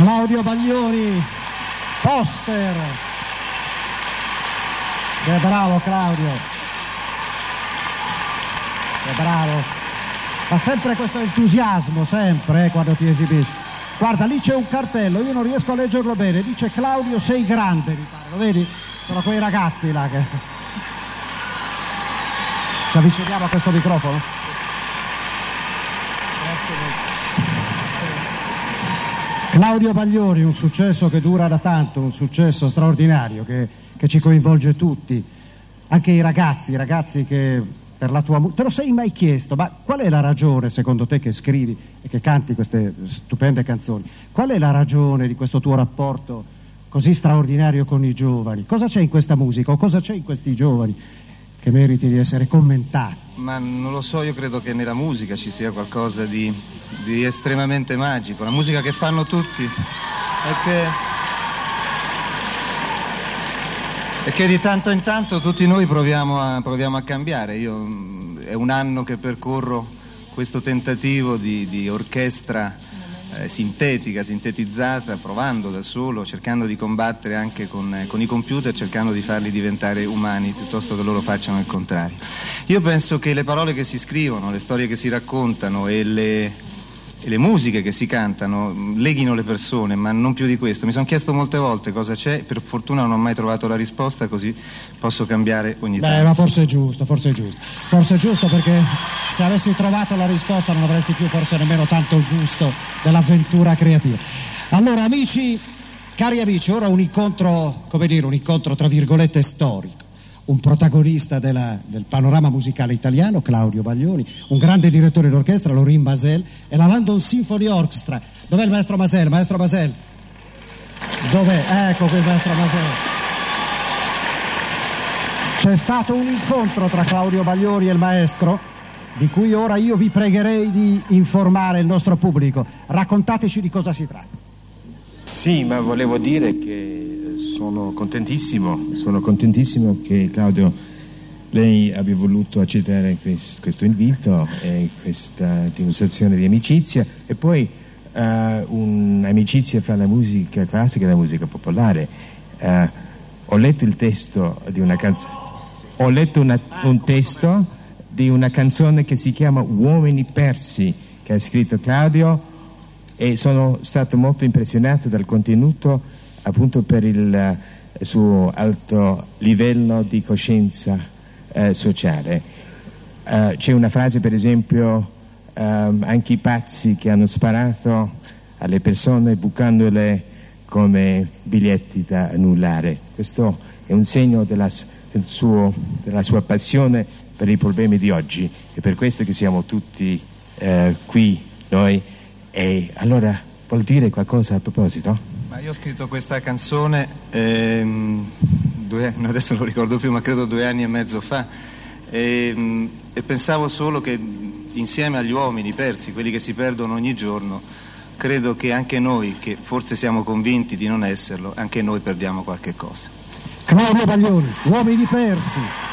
Claudio Baglioni, poster. Che bravo Claudio, che bravo, ma sempre questo entusiasmo, sempre quando ti esibisci. Guarda, lì c'è un cartello, io non riesco a leggerlo bene, dice Claudio sei grande, mi pare, lo vedi? Sono quei ragazzi là che... Ci avviciniamo a questo microfono? Grazie molto. Claudio Baglioni, un successo che dura da tanto, un successo straordinario che ci coinvolge tutti, anche i ragazzi che per la tua musica... Te lo sei mai chiesto, ma qual è la ragione secondo te che scrivi e che canti queste stupende canzoni? Qual è la ragione di questo tuo rapporto così straordinario con i giovani? Cosa c'è in questa musica o cosa c'è in questi giovani che meriti di essere commentato? Ma non lo so, io credo che nella musica ci sia qualcosa di estremamente magico. La musica che fanno tutti è che di tanto in tanto tutti noi proviamo a cambiare. Io è un anno che percorro questo tentativo di orchestra sintetizzata, provando da solo, cercando di combattere anche con i computer, cercando di farli diventare umani piuttosto che loro facciano il contrario. Io penso che le parole che si scrivono, le storie che si raccontano e le musiche che si cantano leghino le persone, ma non più di questo. Mi sono chiesto molte volte cosa c'è, per fortuna non ho mai trovato la risposta, così posso cambiare ogni tanto. Ma forse è giusto perché se avessi trovato la risposta non avresti più forse nemmeno tanto il gusto dell'avventura creativa. Allora cari amici, ora un incontro tra virgolette storico. Un protagonista del panorama musicale italiano, Claudio Baglioni, un grande direttore d'orchestra, Lorin Maazel, e la London Symphony Orchestra. Dov'è il maestro Maazel? Maestro Maazel? Dov'è? Ecco qui il maestro Maazel. C'è stato un incontro tra Claudio Baglioni e il maestro, di cui ora io vi pregherei di informare il nostro pubblico. Raccontateci di cosa si tratta. Sì, ma volevo dire che sono contentissimo che Claudio lei abbia voluto accettare questo invito e questa dimostrazione di amicizia, e poi un'amicizia fra la musica classica e la musica popolare. Ho letto il testo di una canzone, un testo di una canzone che si chiama Uomini persi, che ha scritto Claudio, e sono stato molto impressionato dal contenuto, appunto per il suo alto livello di coscienza sociale. C'è una frase, per esempio, anche i pazzi che hanno sparato alle persone bucandole come biglietti da annullare. Questo è un segno della sua passione per i problemi di oggi, e per questo che siamo tutti qui noi. E allora vuol dire qualcosa a proposito? Ma io ho scritto questa canzone adesso non lo ricordo più, ma credo 2 anni e mezzo fa, e pensavo solo che insieme agli uomini persi, quelli che si perdono ogni giorno, credo che anche noi, che forse siamo convinti di non esserlo, anche noi perdiamo qualche cosa. Claudio Baglioni, Uomini persi.